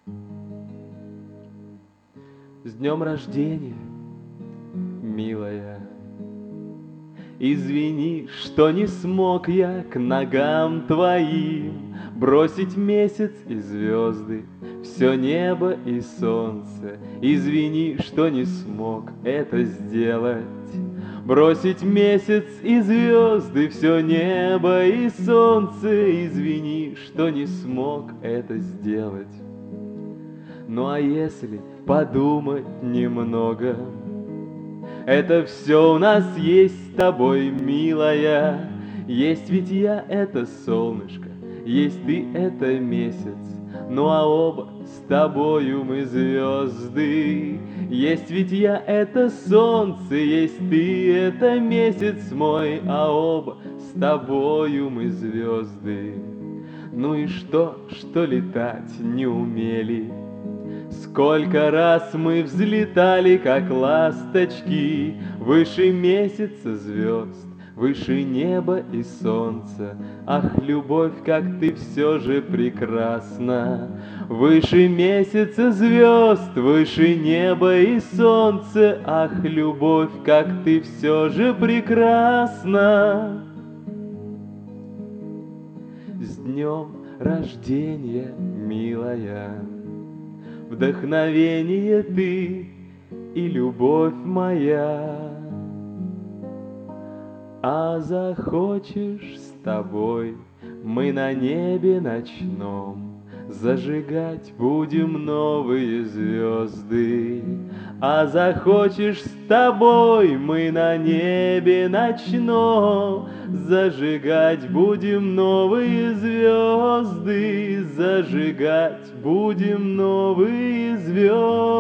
С днем рождения, милая! Извини, что не смог я к ногам твоим бросить месяц и звезды, все небо и солнце. Извини, что не смог это сделать. Бросить месяц и звезды, все небо и солнце. Извини, что не смог это сделать. Ну а если подумать немного, это все у нас есть с тобой, милая. Есть ведь я — это солнышко, есть ты — это месяц. Ну а оба с тобою мы звезды. Есть ведь я — это солнце, есть ты — это месяц мой, а оба с тобою мы звезды. Ну и что летать не умели? Сколько раз мы взлетали, как ласточки, выше месяца звезд, выше неба и солнца. Ах, любовь, как ты все же прекрасна! Выше месяца звезд, выше неба и солнца. Ах, любовь, как ты все же прекрасна! С днем рождения, милая! Вдохновение ты и любовь моя. А захочешь с тобой, мы на небе ночном зажигать будем новые звезды. А захочешь с тобой, мы на небе ночном зажигать будем новые звезды. Зажигать будем новые звезды.